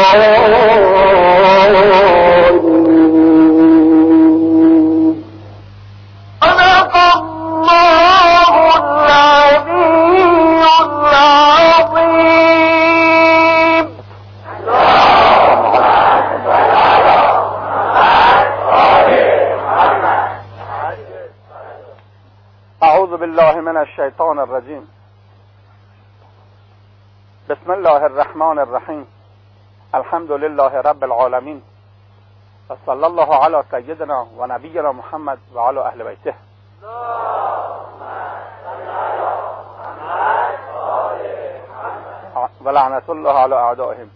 الشیطان الرجیم. بسم الله الرحمن الرحیم. الحمد لله رب العالمین و صلی الله علی سیدنا و نبینا محمد و علی اهل بیته. و لعنت الله علی اعدائهم.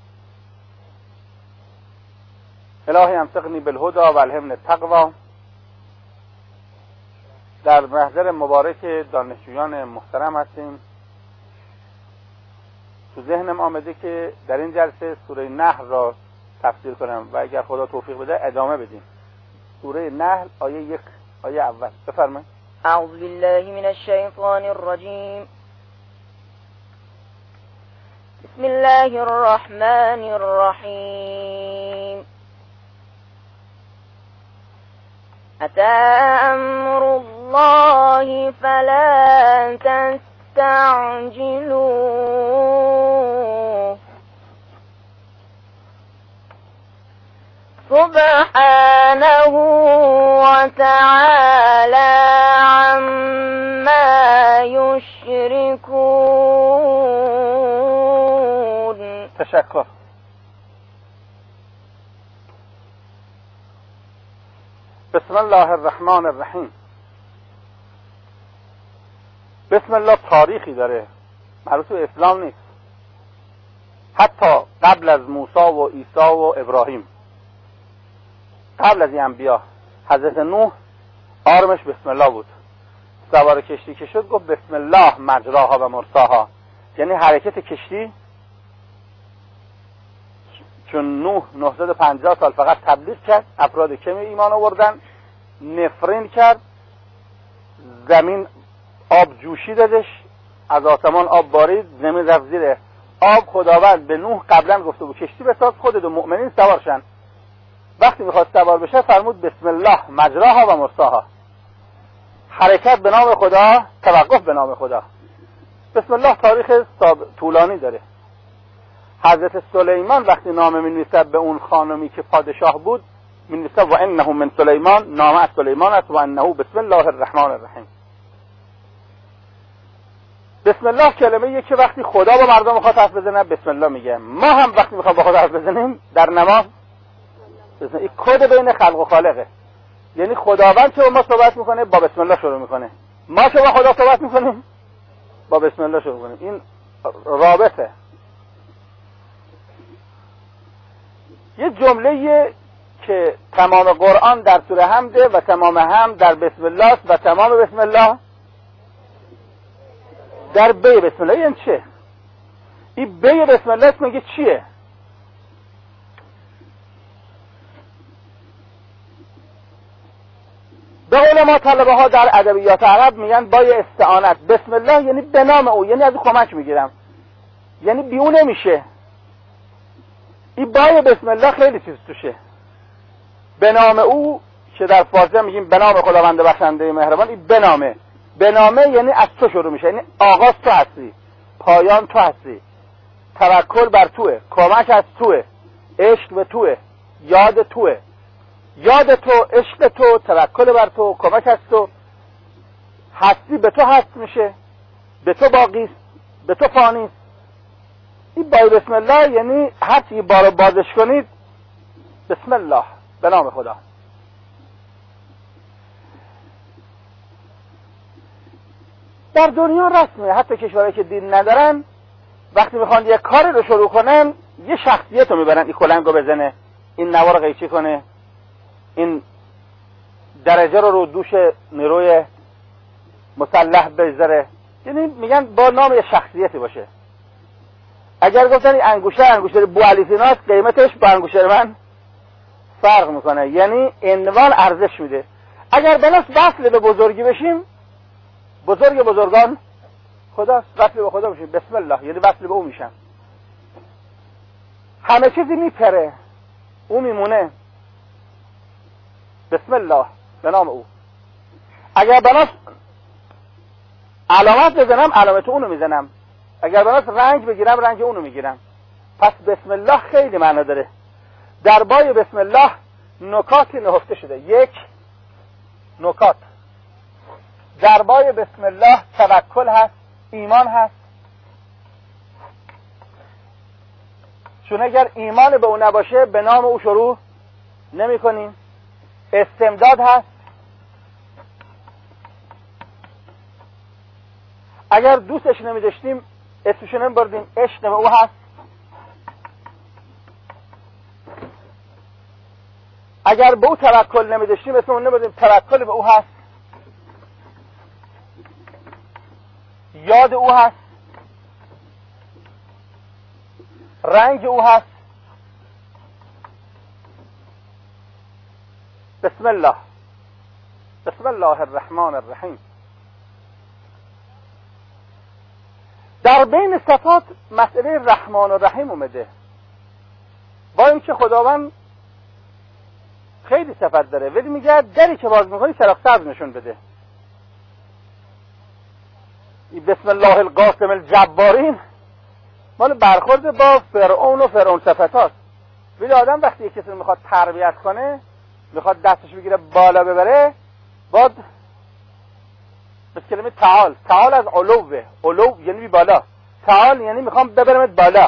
الهی امسقنی بالهدى و الهمنی التقوی. در محضر مبارک دانشجویان محترم هستیم. تو ذهنم آمده که در این جلسه سوره نحل را تفسیر کنم و اگر خدا توفیق بده ادامه بدیم. سوره نحل آیه 1 آیه اول بفرمایید. اعوذ بالله من الشیطان الرجیم. بسم الله الرحمن الرحیم. أتى أمر الله فلا تستعجلوه سبحانه وتعالى عما يشركون. تشکر. بسم الله الرحمن الرحیم. بسم الله تاریخی داره، مربوط به اسلام نیست. حتی قبل از موسی و عیسی و ابراهیم، قبل از این انبیا، حضرت نوح آرمش بسم الله بود. سوار کشتی که شد گفت بسم الله مجراها و مرساها، یعنی حرکت کشتی. چون نوح 950 سال فقط تبلیغ کرد، افراد کمی ایمان آوردن، نفرین کرد، زمین آب جوشی دادش، از آسمان آب بارید، زمین رفت زیر آب. خداوند به نوح قبلا گفته بود کشتی بساز، خودت و مؤمنین سوارشن. وقتی میخواد سوار بشه فرمود بسم الله مجراها و مرساها، حرکت به نام خدا، توقف به نام خدا. بسم الله تاریخ طولانی داره. حضرت سلیمان وقتی نامه می‌نویسد به اون خانمی که پادشاه بود، می‌نویسد و انه من سلیمان، نامه از سلیمان است، و انه بسم الله الرحمن الرحیم. بسم الله کلمه‌ایه که وقتی خدا با مردم می‌خواد حرف بزنه بسم الله میگه. ما هم وقتی می‌خوایم با خدا حرف بزنیم در نماز بسم الله. این کد بین خلق و خالقه، یعنی خداوند که با ما صحبت می‌کنه با بسم الله شروع می‌کنه، ما که با خدا صحبت می‌کنیم با بسم الله شروع می‌کنیم. این رابطه. یه جمله که تمام قرآن در سوره حمده و تمام حمد در بسم الله و تمام بسم الله در بی بسم الله. این چه؟ این بی بسم الله میگه چیه؟ به علما طلبه ها در ادبیات عرب میگن با استعانت. بسم الله یعنی به نام او، یعنی از او کمک میگیرم، یعنی بی او نمیشه. این بای بسم الله خیلی چیز توشه. به نام او که در فارسی میگیم به نام خداوند بخشنده مهربان. این به نامه یعنی از تو شروع میشه، یعنی آغاز تو هستی، پایان تو هستی، توکل بر توه، کمک از توه، عشق به توه، یاد توه، یاد تو، عشق تو، توکل بر تو، کمک از تو، هستی به تو هست میشه، به تو باقی است، به تو فانی است. این بای بسم الله یعنی هر چی بارو بازش کنید بسم الله، به نام خدا. در دنیا رسمه، حتی کشورهایی که دین ندارن وقتی میخوان یه کاری رو شروع کنن یه شخصیت رو میبرن، این کلنگو بزنه، این نوار قیچی کنه، این درجه رو دوش نیروی مسلح بذاره، یعنی میگن با نام یه شخصیتی باشه. اگر گفتن این انگوشه بو علی سیناست، قیمتش با انگوشه من فرق میکنه، یعنی عنوان ارزش میده. اگر بناس وصل به بزرگی بشیم، بزرگ بزرگان خداست، وصل به خدا بشیم بسم الله یعنی وصل به او میشم. همه چیزی میپره، او میمونه. بسم الله، به نام او. اگر بناس علامت بزنم علامت اونو میزنم، اگر بناس رنگ بگیرم رنگ اونو میگیرم. پس بسم الله خیلی معنی داره. در بای بسم الله نکاتی نهفته شده. یک، نکات در بای بسم الله توکل هست، ایمان هست، چون اگر ایمان به او نباشه به نام او شروع نمی کنیم. استمداد هست، اگر دوستش نمی داشتیم اسمشو نمی بردیم، عشق به او هست. اگر به او توکل نمی داشتیم اسمشو نمی بردیم، توکل به او هست. یاد او هست، رنگ او هست. بسم الله، بسم الله الرحمن الرحیم. در بین صفات مسئله رحمان و رحیم اومده. با اینکه خداوند خیلی صفت داره، ولی میگه دری که باز میکنی چراغ سبز نشون بده. بسم الله القاسم الجبارین مال برخورد با فرعون و فرعون صفتاست. ولی آدم وقتی یک کسی رو میخواد تربیت کنه، میخواد دستش بگیره بالا ببره، باید بس کلمه تعال، تعال از علوه، علو یعنی بی بالا، تعال یعنی میخوام ببرمت بالا،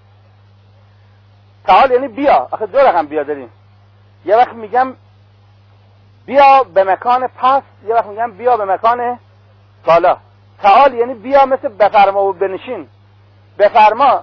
تعال یعنی بیا. آخه دو رقم بیا داریم، یه وقت میگم بیا به مکان پست، یه وقت میگم بیا به مکان بالا. تعال یعنی بیا، مثل بفرما و بنشین. بفرما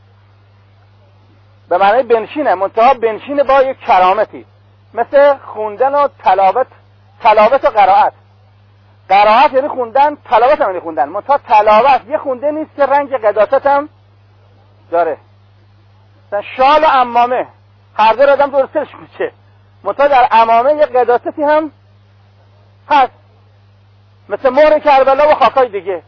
به معنی بنشینه، منتها بنشینه با یک کرامتی، مثل خوندن و تلاوت، تلاوت و قرائت. قرائت یعنی خوندن، تلاوت هم یعنی خوندن، منتها تلاوت یه خونده نیست که رنگ قداست هم داره. مثلا شال و عمامه هر دو آدم درستش میشه، منتها در عمامه یه قداستی هم هست، مثل مهر کربلا و خاکای دیگه.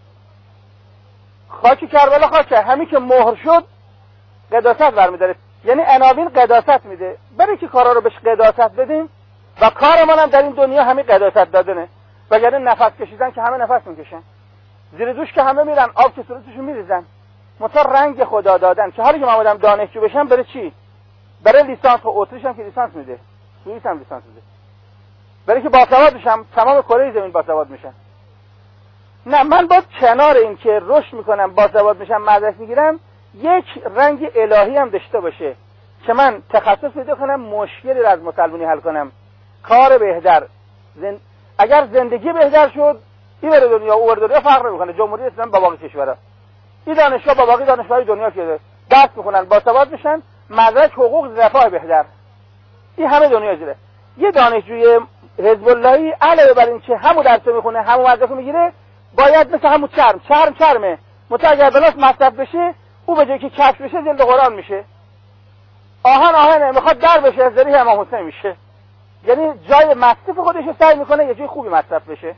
خاک کربلا خاکه، همین که مهر شد قداست برمیداره، یعنی عناوین قداست میده. برای که کارا رو بهش قداست بدیم و کارمان هم در این دنیا همین قداست دادنه. وگرنه نفس کشیدن که همه نفس میکشن، زیر دوش که همه میرن، آب که صورتشون میریزن. مثلا رنگ خدا دادن که حالی که من آمدم دانشجو بشم، برای چی؟ برای لیسانس. و اتریش هم که لیسانس میده، سوئیس هم لیسانس میده، برای که باسواد بشم. تمام کره زمین باسواد میشن. نه، من باید کنار این که رشد میکنم، باسواد میشم، مدرک میگیرم، یک رنگ الهی هم داشته باشه که من تخصص پیدا کنم، مشکلی رو از مسلمانی حل کنم، کار بهتر. اگر زندگی بهتر شد، این بره دنیا او بره دنیا فرق نمیکنه. جمهوری اسلامی با باقی کشورها، این دانشگاه با باقی دانشگاه دنیا که دست میکنن، باسواد میشن، مدرک، حقوق، رفاه بهتر. این همه دنیا زیره. یه دانشجوی حزب اللهی علاوه بر این که همون درس میخونه، همون مدرک میگیره، باید مثل همون چرمه متأ اگر بلاس مصرف بشه، او به جایی که کشف بشه جلد قرآن میشه. آهنه میخواد در بشه، از ذریح امام حسین میشه. یعنی جای مصرف خودش رو سعی میکنه یه جای خوبی مصرف بشه.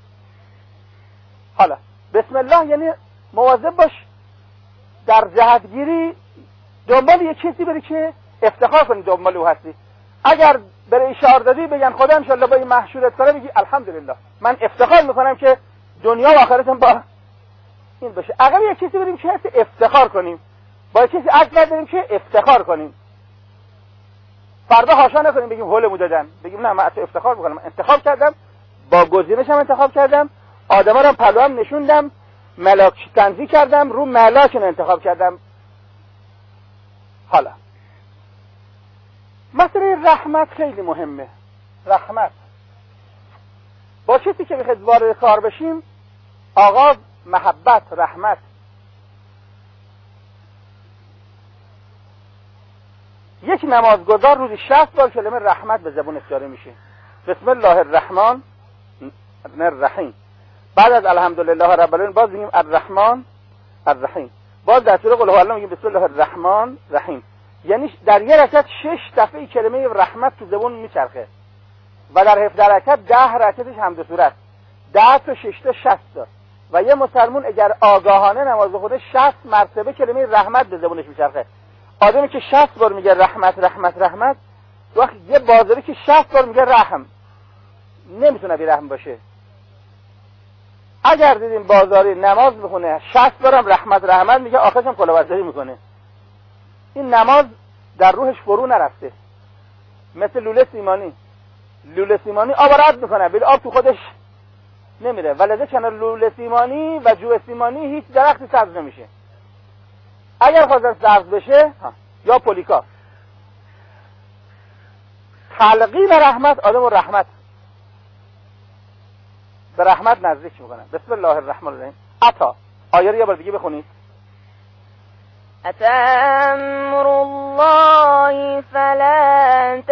حالا بسم الله یعنی مواظب باش در جهتگیری دنبال یه کسی بری که افتخار کنی دنبال او هستی. اگر برای اشاره دادی بگن خدا انشالله با این محشورت کنه، بگی الحمدلله من افتخار میکنم که دنیا و آخرتم با این باشه. اگر یه کسی بریم که افتخار کنیم، با کسی عکس نداریم که افتخار کنیم، فردا حاشا نکنیم بگیم هولمو دادن، بگیم نه من افتخار میکنم، من انتخاب کردم، با گزینشم انتخاب کردم، آدما رو پلوام نشوندم، ملاک تنزی کردم، رو ملاکن انتخاب کردم. حالا مسئله رحمت خیلی مهمه. رحمت با کسی که بخواد وارد کار بشیم، آغاز محبت، رحمت. یک نمازگزار روزی 60 بار کلمه رحمت به زبون اختیاره میشه. بسم الله الرحمن الرحیم. بعد از الحمدلله رب العالمین باز میگیم الرحمن الرحیم. باز در سوره قل هو الله میگیم بسم الله الرحمن الرحیم. یعنی در یه رکعت 6 دفعه کلمه رحمت تو زبون میچرخه و در 17 رکعت 10 رکعتش حمد سوره، 10 تا 6 تا 60 تا. و یه مسلمان اگر آگاهانه نماز بخونه 60 مرتبه کلمه رحمت به زبونش میچرخه. آدمی که 60 بار میگه رحمت رحمت رحمت، وقتی یه بازاری که 60 بار میگه رحم، نمیتونه بی رحم باشه. اگر دیدیم بازاری نماز میخونه 60 بارم رحمت رحمت میگه، آخرش هم کلاهبرداری میکنه، این نماز در روحش فرو نرفته. مثل لوله سیمانی، لوله سیمانی آب رد میکنه ولی آب تو خودش نمیره، ولذا کنار لوله سیمانی و جو سیمانی هیچ درختی سبز نمیشه. اگر خواستن سبز بشه یا پولیکا. تلقین رحمت آدم و رحمت به رحمت نزدیک میکنن. بسم الله الرحمن الرحیم. عطا آیه رو یه بار دیگه بخونید. أتى أمر الله فلا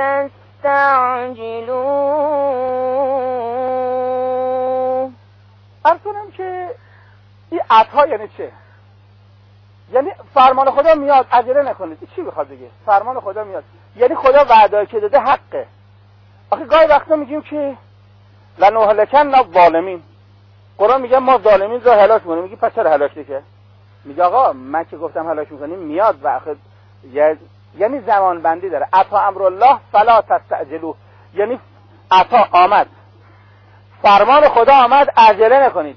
تستعجلوه. عرض کنم که این عطا یعنی چه؟ یعنی فرمان خدا میاد، عجله نکنید. این چی بخواد بگه؟ فرمان خدا میاد یعنی خدا وعده که داده حقه. آخه گاهی وقتا میگیم که لنهلکن الظالمین، قرآن میگه ما ظالمین رو هلاک میکنیم. میگی پس چرا هلاک نشه؟ میگه آقا من که گفتم هلاک میکنیم میاد و آخه یعنی زمان بندی داره. عطا امر الله فلا تستعجلوه، یعنی عطا آمد، فرمان خدا آمد، عجله نکنید.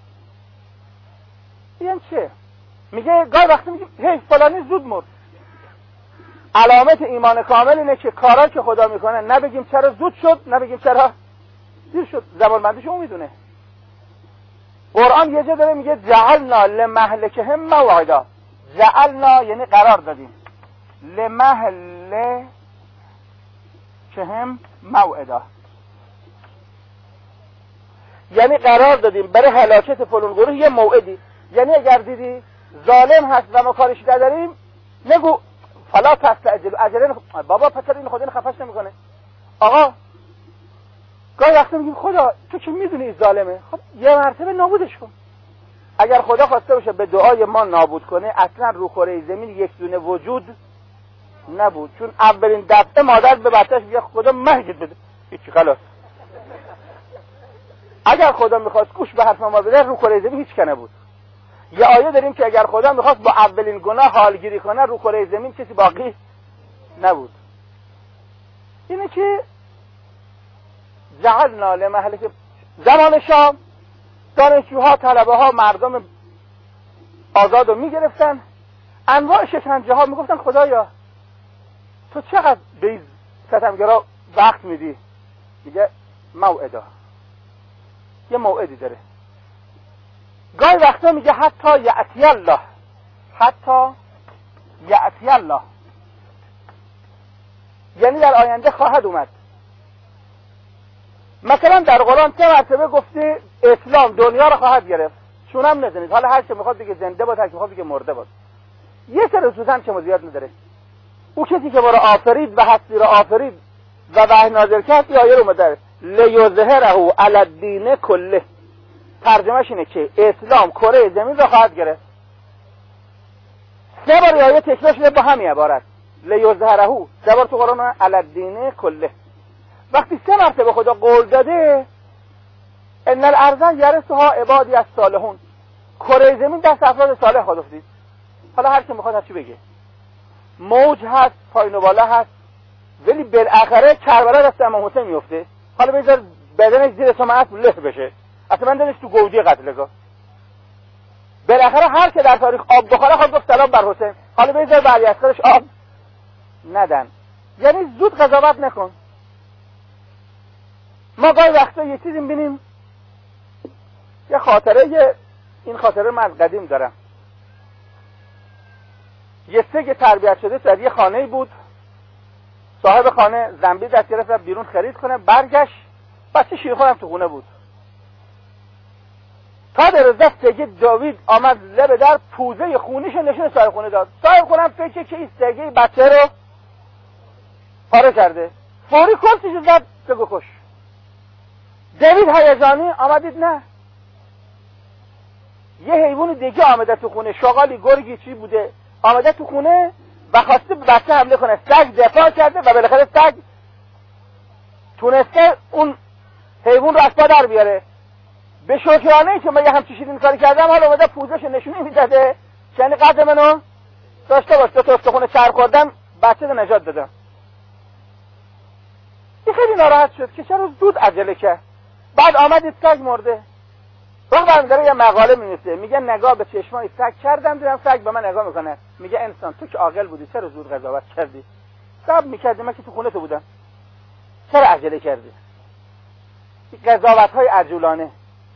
این چه؟ میگه گاهی وقتی میگه هی فلانی زود مرد. علامت ایمان کامل اینه که کارا که خدا میکنه نبگیم چرا زود شد، نبگیم چرا دیر شد، زمان بندیش اون میدونه. قرآن یه جا داره میگه جعلنا لمهلکهم موعدا. جعلنا یعنی قرار دادیم، لمهلکهم موعدا یعنی قرار دادیم برای هلاکت فلان گروه یه موعدی. یعنی اگر دیدی ظالم هست و ما کارش نداریم نگو فلا تستعجل، عجله بابا پسر این خدا اینو خفش نمیکنه. آقا گاهی وقتا میگیم خدا تو که میدونی ظالمه، خب یه مرتبه نابودش کن. اگر خدا خواسته باشه به دعای ما نابود کنه، اصلا رو کره زمین یک دونه وجود نبود. چون اولین دفعه مادر به بچه‌ش میگه خدا مهجد بده، هیچی خلاص. اگر خدا میخواست گوش به حرف ما بده، رو کره زمین هیچ کنه بود. یه آیه داریم که اگر خدا میخواست با اولین گناه حالگیری کنه، رو کره زمین کسی باقی نبود. اینه که جعلنا لمهلک. زمان شام دانشجوها، طلبه ها، مردم آزاد رو میگرفتن، انواع شکنجه ها. میگفتن خدایا تو چقدر به ستمگرا وقت میدی؟ میگه موعدا، یه موعدی داره. گاهی وقتا میگه حتی یأتی الله، حتی یأتی الله یعنی در آینده خواهد اومد. مثلا در قرآن 3 مرتبه گفته اسلام دنیا رو خواهد گرفت. چون هم ندونید، حالا هر که میخواد بگه زنده باد، هر که میخواد بگه مرده باد. یه سر سوزن که زیاد نداره. او کسی که ما رو آفرید و هستی رو آفرید و وحی نازل کرد، یه آیه رو اومده لیظهره علی الدین کله. ترجمهش اینه که اسلام کره زمین رو خواهد گرفت. 3 بار آیه تکرار شده با همین عبارت لیظهره، 3 بار تو قرآن علی الدین کله. وقتی 3 مرتبه خدا قول داده ان الارض یرثها عبادی الصالحون، کره زمین دست افراد صالح خواهد افتید. حالا هر کی میخواد هر چی بگه، موج هست، پایین و بالا هست، ولی بالاخره کربلا دست امام حسین میفته. حالا بذار بدنش زیر سماعت له بشه، اصلا من دلش تو گودی قتلگاه. بالاخره هر که در تاریخ آب بخوره خواهد گفت سلام بر حسین. حالا بذار بعد از خودش آب ندن. یعنی زود قضاوت نکن. ما گاهی وقتا یه چیزی می‌بینیم، یه خاطره، این خاطره من از قدیم دارم. یه سگ تربیت شده در یه خانه‌ای بود. صاحب خانه زنبیل دست گرفت رفت بیرون خرید کنه، برگشت بچه شیرخوارم تو خونه بود. تا در دست سگ داوید آمد لب در، پوزه خونیش نشون صاحب خونه داد. صاحب خونم فکر که این سگ بچه رو پاره کرده، فوری کلتش زد سگو کش. دوید هیجانی آمدید نه، یه حیوان دیگه آمده تو خونه، شغالی گرگی چی بوده آمده تو خونه و خواسته به بچه حمله کنه. سگ دفاع کرده و بالاخره سگ تونسته اون حیوان رو از پا در بیاره. به شکرانه که من یه همچین شیرین کاری کردم، حالا اومده پوزش نشونی میداده، یعنی قد منو داشته باش 2 تا استخون چرب خوردم بچه رو نجات دادم. این خیلی ناراحت شد که چرا زود عجله کرد. بعد آمد سگ مرده. وقت داره یه مقاله می‌نویسه میگه نگاه به چشمای سگ کردم دیدم سگ به من نگاه میکنه. میگه انسان تو که عاقل بودی چرا زود قضاوت کردی؟ صبر می‌کردی من که تو خونه تو بودم. چرا عجله کردی؟ قضاوت‌های عجولانه.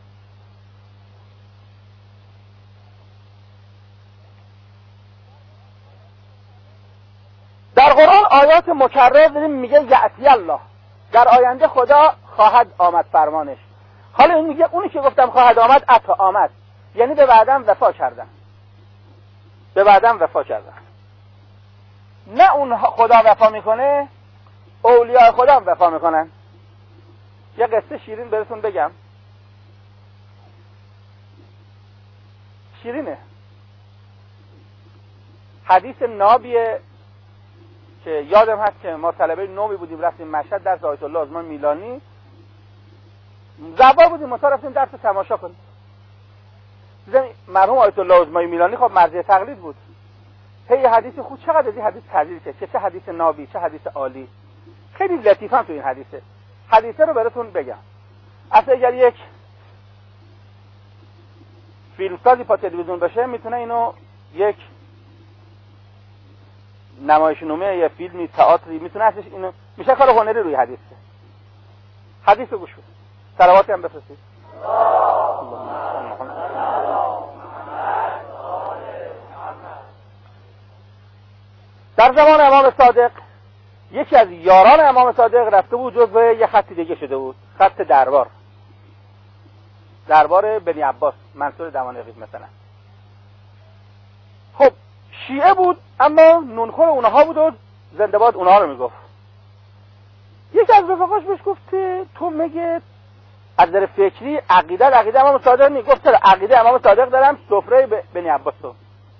در قرآن آیات مکرر داریم میگه یأتی الله، در آینده خدا خواهد آمد فرمانش. حالا این میگه اونی که گفتم خواهد آمد عطا آمد، یعنی به وعدم وفا کردن، به وعدم وفا کردن. نه اون خدا وفا میکنه، اولیاء خدا هم وفا میکنن. یه قصه شیرین براتون بگم، شیرینه، حدیث نابیه که یادم هست که ما طلبه نوبی بودیم رفتیم مشهد درس آیت الله عثمان میلانی، زبا بودیم مثلا رفتیم درس تماشا کنیم. دیدم مرحوم آیت الله عثمان میلانی خب مرجع تقلید بود، هی حدیث خود چقدر از این حدیث تحلیل کرد که چه حدیث نابی چه حدیث عالی. خیلی لطیفم تو این حدیثه رو براتون بگم. اصلا اگر یک فیلمسازی پا تلویزیون بشه میتونه اینو یک نمایشنامه یا فیلمی تئاتری میتونه ازش اینو میشه کار هنری روی حدیث گوش بدید. صلوات هم بفرستید. در زمان امام صادق یکی از یاران امام صادق رفته بود جزو یه خط دیگه شده بود، خط دربار بنی عباس منصور دمناقی مثلا. خب شیعه بود اما نونخور اونها بود و زنده باد اونها رو میگفت. یکی از رفقاش بهش گفت تو میگه از نظر فکری عقیده امام صادق نیست. گفت چرا؟ عقیده امام صادق دارم، سفره بنی عباس رو.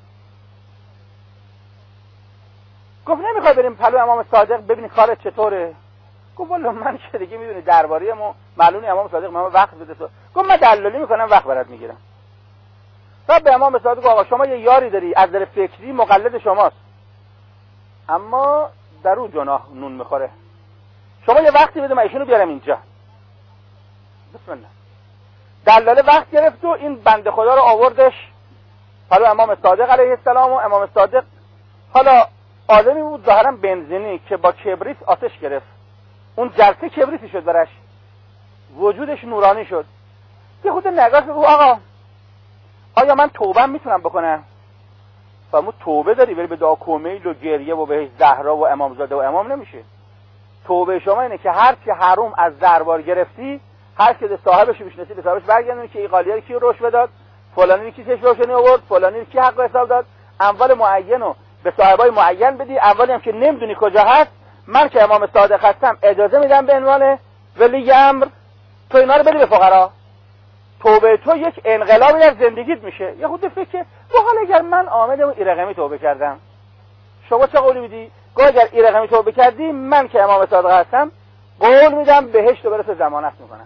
گفت نمیخوای بریم پلو امام صادق ببینی کارت چطوره؟ گفت والا من که دیگه میدونی درباره معلومی امام صادق من وقت بده تو. گفت من دلالی میکنم وقت برات میگیرم. بعد به امام صادق آقا شما یه یاری داری از نظر فکری مقلد شماست اما در او جناح نون میخوره، شما یه وقتی بده من ایشونو بیارم اینجا. بسم الله. دلاله وقت گرفت و این بنده خدا رو آوردش پلو امام صادق علیه السلام و امام صادق حالا آدمی بود ظاهرا بنزینی که با کبریت آتش گرفت، اون جرقه کبریتی شد برش، وجودش نورانی شد. یه خود نگاه کرد آقا آیا من توبه میتونم بکنم؟ فرمود توبه داری بری به دعا کمیل و گریه و بهش زهرا و امامزاده و امام نمیشه. توبه شما اینه که هر کی حروم از دربار گرفتی هر کی صاحبش میشناسی به صاحبش برگردونی که این قالیه کی رشوه داد، فلانی کی چش روشنی آورد، فلانی کی حق حساب داد، اموال معینو به صاحبای معین بدی، اموالی هم که نمیدونی کجا هست من که امام صادق هستم اجازه میدم به عنوان ولی امر تو اینا رو بدی به فقرا. توبه تو یک انقلابی در زندگیت میشه. یه خود فکر حالا اگر من آمدم و ایرقمی توبه کردم شما چه قولی میدی؟ گفت اگر ایرقمی توبه کردی من که امام صادق هستم قول میدم بهشت رو برات ضمانت میکنم.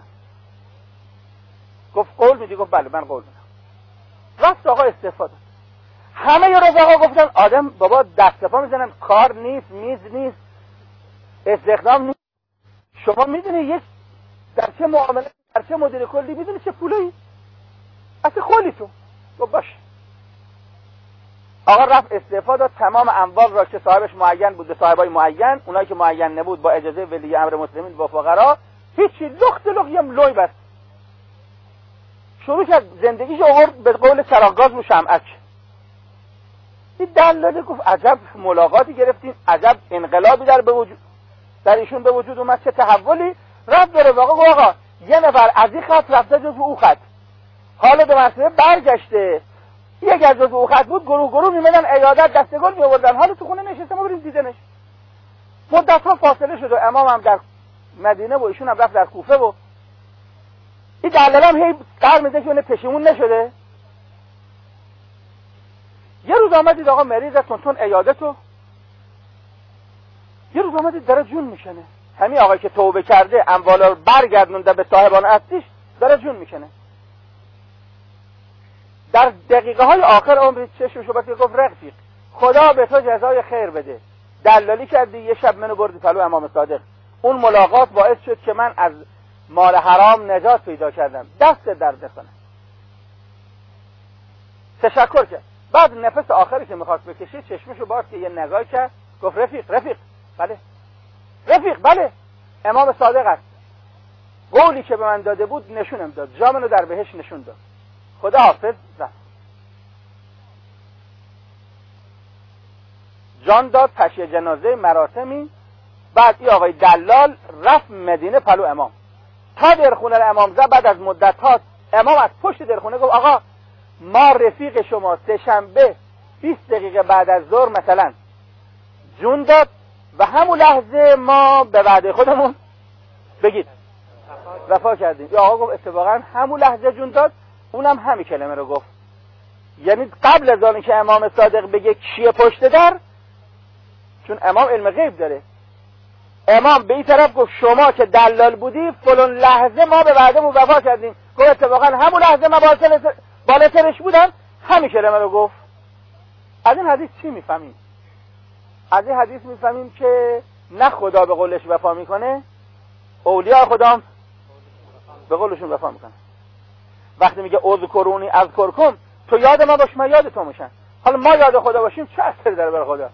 گفت قول میدی؟ گفت بله من قول میدم. رفت آقا استفاده. همه ی رفقا گفتن آدم بابا دست پا میزنن، کار نیست، میز نیست، استخدام نیست. شما میدونی یک در چه معامله در چه مدیر کلی میدونی چه پولی اصلا خولی تو. گفت باش. آقا رفت استعفا داد، تمام اموال را که صاحبش معین بود به صاحبای معین، اونایی که معین نبود با اجازه ولی امر مسلمین با فقرا هیچی لخت هم لوی بست. شروع کرد زندگیش آورد به قول چراغ رو شمعک. این دلاله گفت عجب ملاقاتی گرفتیم، عجب انقلابی در ایشون به وجود اومد، چه تحولی. رفت داره واقعا گفت آقا یه نفر از این خط رفته جزو او خط، حالا به مرتبه برگشته یک از جزو او خط بود، گروه میمدن عیادت دستگل میآوردن، حالا تو خونه نشسته ما بریم دیدنش. مدت ها فاصله شد و امام هم در مدینه و ایشون هم رفت در کوفه و این دلاله هم هی قرار میده که اون پشیمون نشده. یه روز آمدید آقا مریض تون عیادتو، یه روز آمدید داره جون میکنه. همین آقایی که توبه کرده اموالا رو برگردونده به صاحبان اصلیش داره جون میکنه. در دقیقه های آخر عمر چشمشو بس گفت رفیق خدا به تو جزای خیر بده، دلالی کردی، یه شب منو بردی پلو امام صادق، اون ملاقات باعث شد که من از مال حرام نجات پیدا کردم، دست درد نکنه. تشکر کرد. بعد نفس آخری که میخواست بکشید چشمشو باز که یه نگاه کرد، گفت رفیق بله امام صادق است، قولی که به من داده بود نشونم داد، جامنو در بهش نشون داد، خدا حافظ. رفت جان داد، تشییع جنازه، مراسمی. بعد این آقای دلال رفت مدینه پلو امام، تا در خونه امام زد. بعد از مدت ها امام از پشت در خونه گفت آقا ما رفیق شما سه‌شنبه 20 دقیقه بعد از ظهر مثلا جون داد و همون لحظه ما به وعده خودمون بگید وفا کردیم. یا آقا گفت اتفاقا همون لحظه جون داد، اونم همین کلمه رو گفت. یعنی قبل از آن که امام صادق بگه کیه پشت در، چون امام علم غیب داره، امام به این طرف گفت شما که دلال بودی فلان لحظه ما به وعدمون وفا کردیم. گفت اتفاقا همون لحظه ما بالاترش بودم، همین کلمه رو گفت. از این حدیث چی میفهمیم؟ از این حدیث میفهمیم که نه خدا به قولش وفا میکنه، اولیاء خدا به قولشون وفا میکنه. وقتی میگه اذکرونی اذکرکم، تو یاد ما باش من یاد تو میشم. حالا ما یاد خدا باشیم چه اثری داره بر خدا؟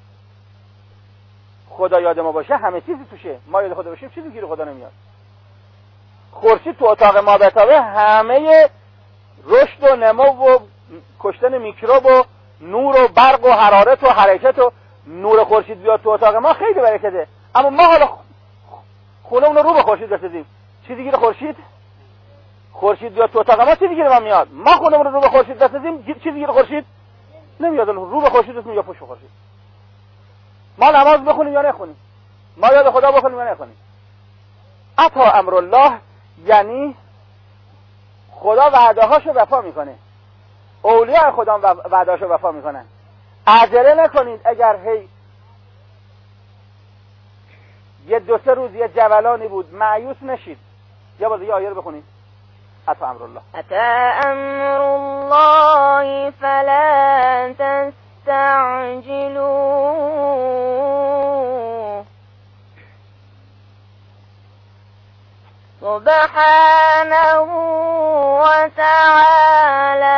خدا یاد ما باشه همه چیزی توشه، ما یاد خدا باشیم چیزی گیر خدا نمیاد. خورشید تو اتاق ما بتابه، همه رشد و نمو و کشتن میکروب و نور و برق و حرارت و حرکت و نور خورشید بیاد تو اتاق ما خیلی برکته. اما ما حالا خونمون رو به خورشید رسیدیم، چیزی گیر خورشید بیاد تو اتاق ما چیزی گیر ما میاد. ما خونمون رو به خورشید رسیدیم، چیزی گیر خورشید نمیاد. رو به خورشید رسیدیم یا پشت خورشید. ما نماز بخونیم یا نخونیم، ما یاد خدا بخونیم یا نخونیم. عطا امر الله یعنی خدا وعدهاشو وفا میکنه، اولیاء خدا وعدهاشو وفا میکنن. عجله نکنید، اگر هی یه 2-3 روز یه جولانی بود مایوس نشید. یا باز یه آیه رو بخونید. عطا امر الله، عطا امر الله فلا تستعجلوه سبحانه وتعالى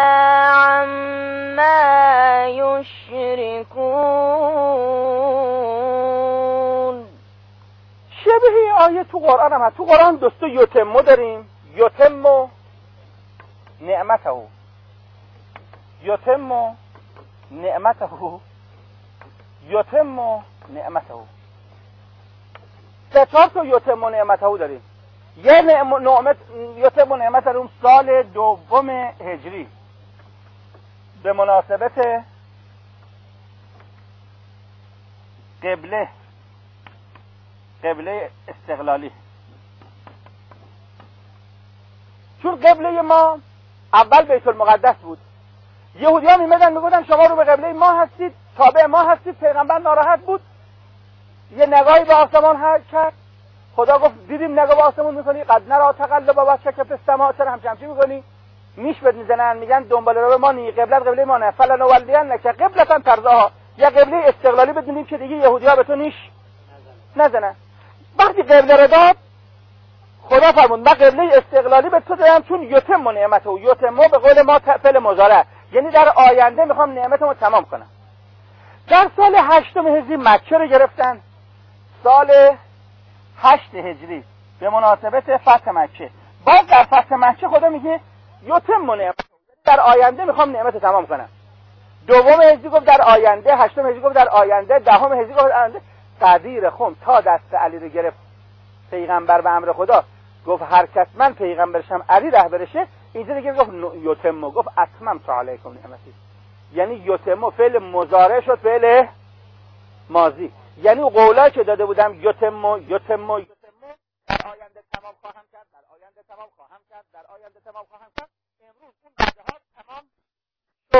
عما يشركون. شبیه آیه تو قرآن هم هست. تو قرآن دوستو یتمو داریم، یتمو نعمته، یتمو نعمته، یتمو نعمته. 3-4 تا یتمو نعمته داریم. یه نعمت یتمو نعمته اون سال 2 هجری به مناسبت قبله استقلالی. چون قبله ما اول بیت المقدس بود، یهودیان میمدن میگفتن شما رو به قبله ما هستید، تابع ما هستید. پیغمبر ناراحت بود، یه نگاهی به آسمان کرد. خدا گفت دیدیم نگاه به آسمون میکنی، قد نرا تقلب وجهک فی السماء، چرا همچین میکنی؟ میشبت میزنن میگن دنبال رو ما نی، قبله ما نه، فلنولینک قبلة ترضاها، یا قبله استقلالی بدونیم که دیگه یهودی‌ها به تو نیش نزنن. وقتی قبله رو داد خدا فرمود من قبله استقلالی به تو دادم چون یتم نعمته. و یتم به قول ما فعل مضارع، یعنی در آینده میخوام نعمتمو تمام کنم. در سال 8 هجری مکه رو گرفتن، سال 8 هجری به مناسبت فتح مکه. باز در فتح مکه خدا میگه یتم نعمته، در آینده میخوام نعمت تمام کنم. 2 هجری گفت در آینده، 8 هجری گفت در آینده، 10 هجری گفت در آینده. قدیر خم تا دست علی رو گرفت پیغمبر به امر خدا، گفت هر کس من پیغمبرشم علی رهبرشه. اینجا دیگه گفت یتم، گفت اتممت علیکم نعمتی، یعنی یتم فعل مضارع شد فعل ماضی. یعنی قولایی که داده بودم یتم در آینده تمام خواهم کرد، در آینده تمام خواهم کرد، در آینده تمام خواهم کرد. امروز اون وعده ها تمام شد،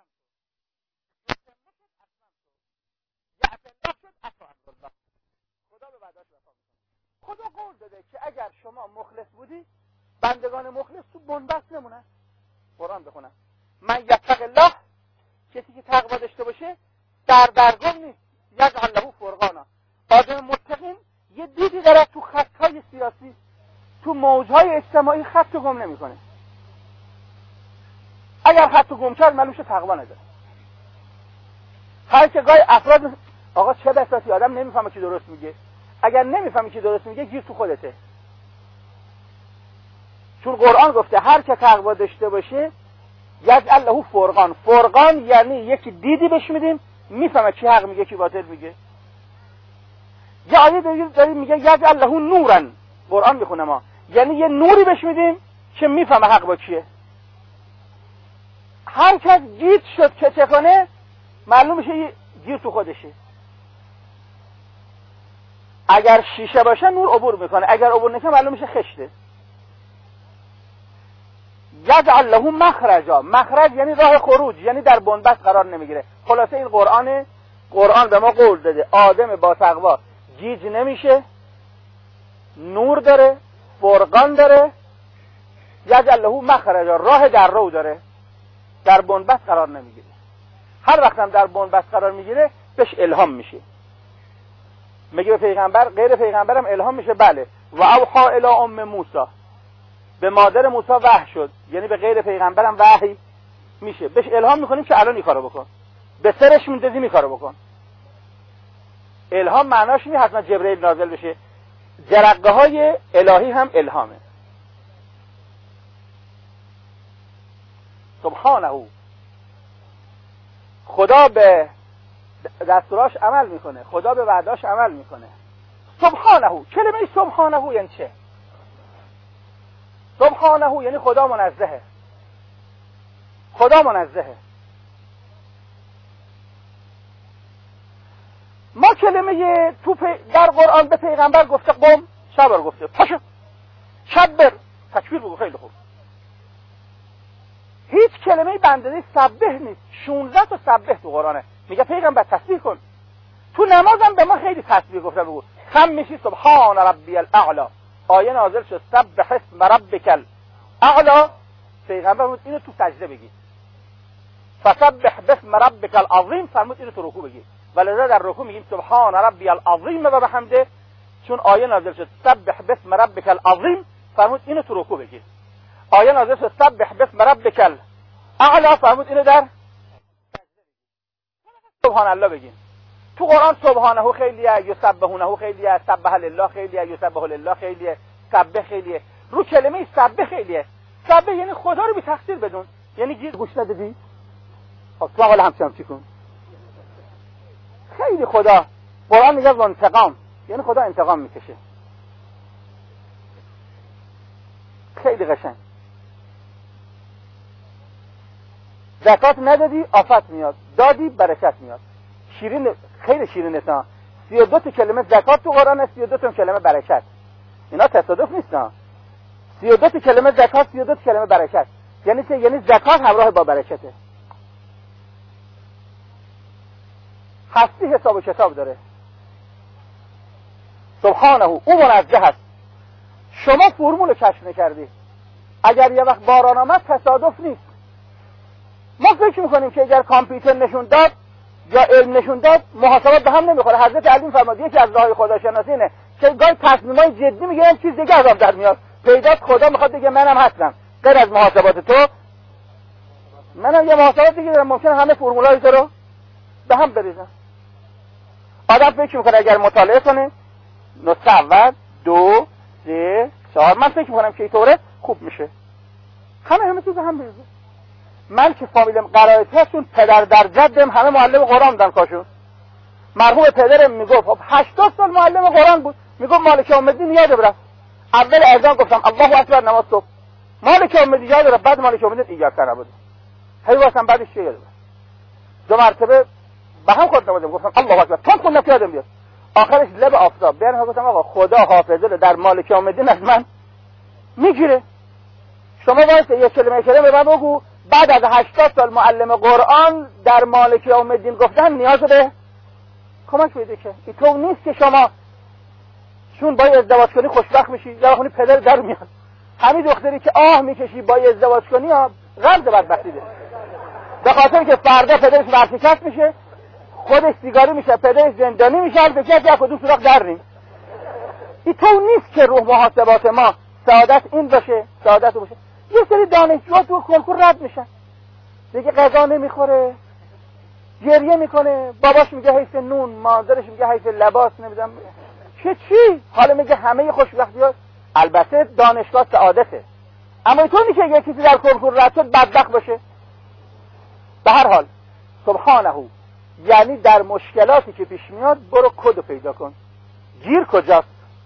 خدا به وعده‌اش وفا می‌کنه. خدا قول داده که اگر شما مخلص بودی، بندگان مخلص تو بنبست نمونن. قرآن بخونن من یتق الله، کسی که تقوا داشته باشه در درگم نیست. یجعل له فرقانا. آدم متقین یه دیدی داره تو خطهای سیاسی، تو موجهای اجتماعی خط گم نمیکنه. اگر خط گم کرد معلومش تقوا نداره. هر که گاهی افراد آقا چه بساطی آدم نمیفهمه کی درست میگه. اگر نمیفهمی کی درست میگه گیر تو خودته. چون قرآن گفته هر که تقوا داشته باشه یجعل له فرقان. فرقان یعنی یکی دیدی بهش میدیم میفهمه کی حق میگه کی باطل میگه. یه آیه داریم میگه یجعل له نورا. قرآن میخونه ما یعنی یه نوری بهش میدیم که میفهمه حق با کیه. هر کس گیج شد که چه کنه معلوم میشه گیر تو خودشه. اگر شیشه باشه نور عبور میکنه، اگر عبور نکنه معلوم میشه خشته. یجعل له مخرجا. مخرج یعنی راه خروج، یعنی در بنبست قرار نمیگیره. خلاصه این قرآن به ما قول داده آدم با تقوا گیج نمیشه، نور داره، فرقان داره، یجعل له مخرجا، راه در رو داره، در بنبست قرار نمیگیره. هر وقت هم در بنبست قرار میگیره بهش الهام میشه. میگه به پیغمبر، غیر پیغمبرم الهام میشه. بله. و اوحا الی ام موسی، به مادر موسی وحی شد، یعنی به غیر پیغمبرم وحی میشه. بهش الهام میکنیم که الان این کارو بکن، به سرش میندازیم این کارو بکن. الهام معناش نیست حتما جبرئیل نازل بشه. جرقه های الهی هم الهامه. سبحانه، خدا به دستوراش عمل میکنه، خدا به وعداش عمل میکنه. سبحانه، کلمه سبحانه یعنی چه؟ سبحانه یعنی خدا منزهه. خدا منزهه. ما کلمه در قرآن به پیغمبر گفته قم، شبر گفته پاشو، شبر، تکبیر بگو، خیلی خوب. هیچ کلمه بندگی سبح نیست. 16 تا سبح تو قرآنه. میگه پیغمبر تسبیح کن. تو نمازم به ما خیلی تسبیح گفته بگو. خم میشی سبحان ربی الاعلا. آیه نازل شد سبح اسم ربک الاعلا. پیغمبر فرمود اینو تو سجده بگی. فسبح باسم ربک العظیم، فرمود اینو تو رکوع بگی. ولذا در رکوع میگیم سبحان ربی العظیم و بحمده، چون آیه نازل شد سبح باسم ربک العظیم، فرمود اینو تو رکوع بگی. آیه نازل شد سبح باسم ربک الاعلا، فرمود اینو در سبحان الله بگین. تو قرآن سبحانه خیلیه، یسبحونه خیلیه، سبح لله خیلیه، یسبح لله خیلیه، سبح خیلیه. رو کلمه سبح خیلیه. سبح یعنی خدا رو بی تقصیر بدون، یعنی گیر گوش ندادی؟ خب تو حالا همچنان چی کن؟ خیلی خدا قرآن میگه انتقام، یعنی خدا انتقام میکشه. خیلی قشنگ. زکات ندادی آفت میاد، دادی برکت میاد. شیرین، خیلی شیرین است. 32 تا کلمه زکات تو قرآن است، 32 تا کلمه برکت. اینا تصادف نیست. 32 تا کلمه زکات، 32 تا کلمه برکت. یعنی چه؟ یعنی زکات همراه با برکته. هستی حساب و کتاب داره. سبحانه، او منزه است. شما فرمول کشف نکردی. اگر یه وقت باران آمد تصادف نیست. ما فکر میکنیم که اگر کامپیوتر نشون داد یا علم نشون داد محاسبات به هم نمیخوره. حضرت علی فرمود یکی از راههای خداشناسی اینه که گاهی تصمیمای جدی میگیرن چیز دیگه از آب در میاد. پیدات خدا میخواد بگه منم هستم، غیر از محاسبات تو منم یه محاسبات دیگه دارم، ممکنه همه فرمولای تو رو به هم بریزن. آدم فکر میکنه اگر مطالعه کنه نسخه اول 2 3 4 من فکر میکنم که اینطوره خوب میشه. همه تو به هم بریزه. من که فامیلم قرائتی هستون، پدر در جدم همه معلم قرآن بودن کاشون. مرحوم پدرم میگفت 80 سال معلم قرآن بود، میگفت مالک یوم الدین یاد برم. اول اذان گفتم الله اکبر نماز صبح، مالک یوم الدین یاد برم، بعد مالک یوم الدین ایاک نعبد. هی واسم بعدش چه یاد برم. 2 مرتبه به هم خود نمازم گفتم الله اکبر، چون خود یادم بیاد. آخرش لب آفتاب بیان گفتم آقا خدا حافظه در مالک یوم الدین از من میگیره. شما واسه یه کلمه به من بگو بعد از 80 سال معلم قرآن در مالک یوم الدین گفتن نیاز به کمک پیدا که اینطور نیست که شما چون با ازدواج کنی خوشبخت میشی یا خونی پدر در میاد. همین دختری که آه میکشی با ازدواج کنی رمز بدبختی ده. به خاطر که فردا پدرش ورشکست میشه، خودش سیگاری میشه، پدرش زندانی میشه، به کسی از کدوم سراغ در نیم. این تو نیست که روح محاسبات ما سعادت این باشه، سعادت باشه. یه سری دانشجوها تو کنکور رد میشن، دیگه غذا نمیخوره، گریه میکنه، باباش میگه حیف نون، مادرش میگه حیف لباس، نمیدونم چی، حالا میگه همه خوشبختی‌ها. البته دانشگاه سعادته، اما اینطور نیست که یه کسی در کنکور رد شد بدبخت باشه. به هر حال سبحانه، یعنی در مشکلاتی که پیش میاد برو کدو پیدا کن. گیر کجاست؟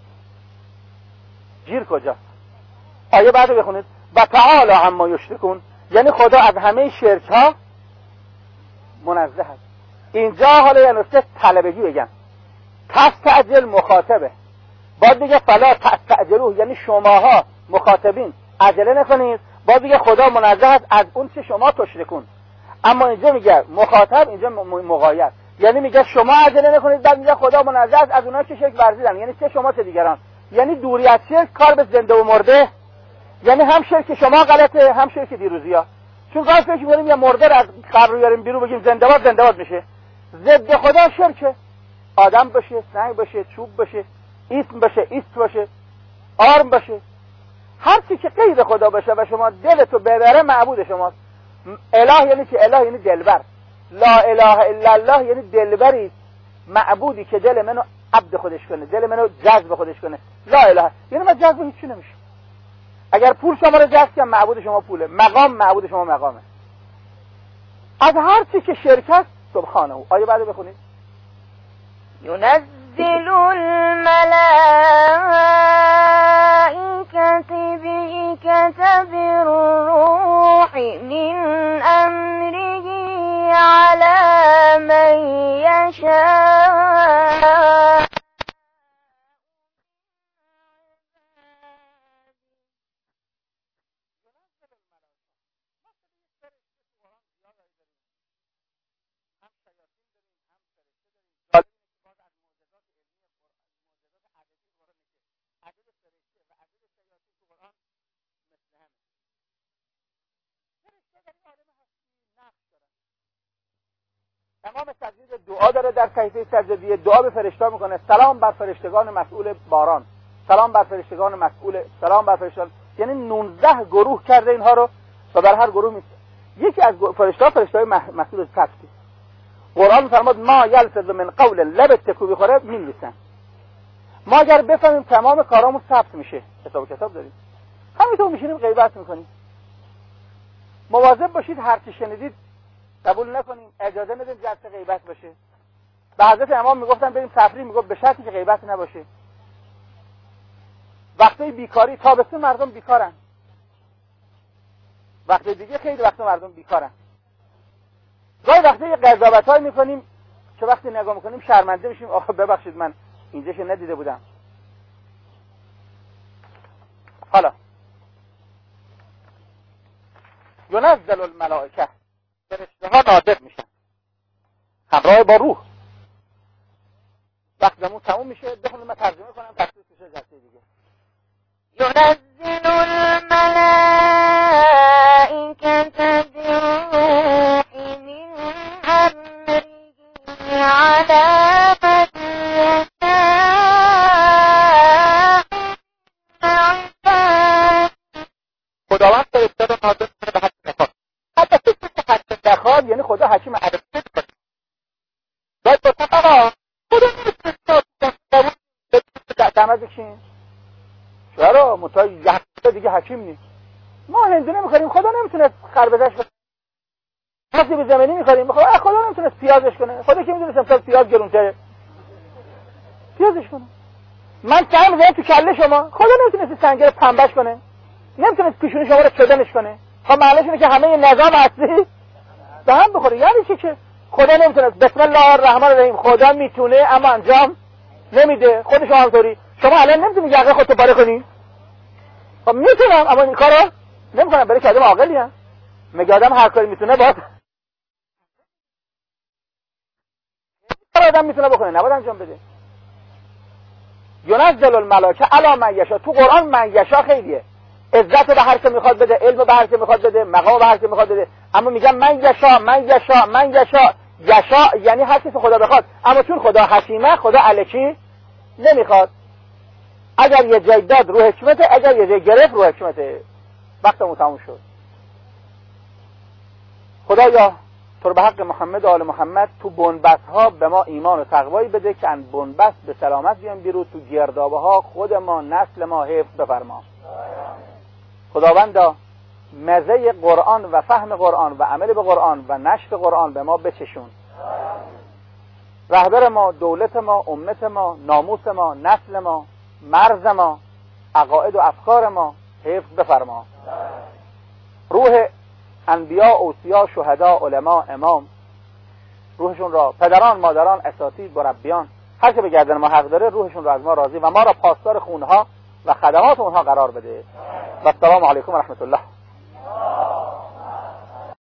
آیه بعد بخونید. و تعالی عما یشرکون، یعنی خدا از همه شرک ها منزه است. اینجا حالا یه نکته طلبگی بگم، تستعجل مخاطبه، باید بگه فلا تستعجلوه، یعنی شماها مخاطبین عجله نکنید. باید بگه خدا منزه است از اون چه شما تشرکون. اما اینجا میگه مخاطب، اینجا مغایر، یعنی میگه شما عجله نکنید، بعد میگه خدا منزه است از اونها که شرک ورزیدن، یعنی چه شما چه دیگران. یعنی دوری از شرک کار به زنده و مرده، یعنی هم شرک شما غلطه هم شرک دیروزیا. چون گاهی فکر می‌کنیم یه مرده رو از قبر رو بیاریم بیرون بگیم زنده باد میشه. ضد خدا شرکه، آدم باشه، سنگ باشه، چوب باشه، اسم باشه، ایست باشه، آرم باشه، هر چی که غیر خدا باشه و شما دلتو ببره معبود شماست. اله یعنی چه؟ اله یعنی دلبر. لا اله الا الله یعنی دلبری، معبودی که دل منو عبد خودش کنه، دل منو جذب خودش کنه. لا اله یعنی من جذب هیچی نمیشه. اگر پول شما رو جذب کنه معبود شما پوله، مقام معبود شما مقامه. از هر چی که شرک است سبحانه. آیه بعد بخونید. ينزل الملائكة بكتب الروح من أمره على من يشاء تمام تجدید دعا داره. در صحیفه سجدیه دعا به فرشته‌ها میکنه، سلام بر فرشتگان مسئول باران، سلام بر فرشتگان مسئول، سلام بر فرشتگان، یعنی 19 گروه کرده اینها رو و بر هر گروه یکی از فرشته‌های مسئول تفسیر. قرآن می‌فرماد ما یلفظ من قول لب تکو بخوره می‌نویسن. ما اگر بفهمیم تمام کارامون ثبت میشه، حساب کتاب داریم. همینطور میشینیم غیبت میکنیم. مواظب باشید هر چی شنیدید قبول نکنیم، اجازه ندیم جلسه غیبت باشه. به حضرت امام میگفتن بریم تفریح، میگفت به شرطی که غیبت نباشه. وقتی بیکاری، تابستون مردم بیکارن، وقتی دیگه خیلی وقت مردم بیکارن. گاهی وقتی قضاوت‌های میکنیم که وقتی نگاه میکنیم شرمنده میشیم، آخه ببخشید من اینجاشو ندیده بودم. حالا ينزل الملائکه، فرشته‌ها نازل میشن همراه با روح. وقتمون تموم میشه، بخونیم من ترجمه کنم تفسیر میشه جلسه دیگه. ينزل الملائكة بالروح من أمره على من يشاء. خداوند فرشته رو نازل کنه به هر چی بخواد. حتی فکر هر چی بخواد یعنی خدا حکیم عدل کنه. باید بسن آقا خدا نمیتونه دمت بکشین چرا متای یه دیگه حکیم نیست. ما هندونه میخوریم، خدا نمیتونه خربزش کنه. حسی به زمینی میخوریم، خدا نمیتونه پیازش کنه. خدا که میدونه امسال پیاز گرونتره پیازش کنه. من سعی می‌کنم تو کله شما، خدا نمیتونه سنگر پنبش کنه، نمیتونه پیشونی شما رو چدنش کنه. خب معنیش اینه که همه نظام اصلی به هم بخوره. یعنی چی که خدا نمیتونه؟ بسم الله الرحمن الرحیم، خدا میتونه اما انجام نمیده. خودش همونطوری. شما الان نمیتونی یقه خودتو پاره کنی؟ خب میتونم اما این کارو نمیکنم، برای که آدم عاقلی ام. مگه آدم هر کاری میتونه باید آدم میتونه بکنه، نباید انجام بده. ينزل الملائکه علی من یشاء. تو قرآن من یشاء خیلیه، عزت به هر که میخواد بده، علم به هر که میخواد بده، مقام به هر که میخواد بده. اما میگم من یشاء من یشاء من یشاء، یشاء یعنی هر کسی خدا بخواد، اما چون خدا حکیمه خدا الکی نمیخواد. اگر یه جای داد رو حکمته، اگر یه جای گرفت رو حکمته. وقتمون تموم شد. خدایا تو به حق محمد و آل محمد تو بنبست ها به ما ایمان و تقوایی بده که ان بنبست به سلامت بیان بیرون، تو گردابه ها خود ما نسل ما حفظ بفرما. خداوندا مزه قرآن و فهم قرآن و عمل به قرآن و نشر قرآن به ما بچشون. رهبر ما، دولت ما، امت ما، ناموس ما، نسل ما، مرز ما، عقاید و افکار ما حفظ بفرما. روح انبیاء، اوصیا، شهدا، علما، امام، روحشون را، پدران، مادران، اساتید، مربیان، هر که به گردن ما حق داره، روحشون را از ما راضی و ما را پاسدار خونها و خدمات اونها قرار بده. و السلام علیکم و رحمت الله.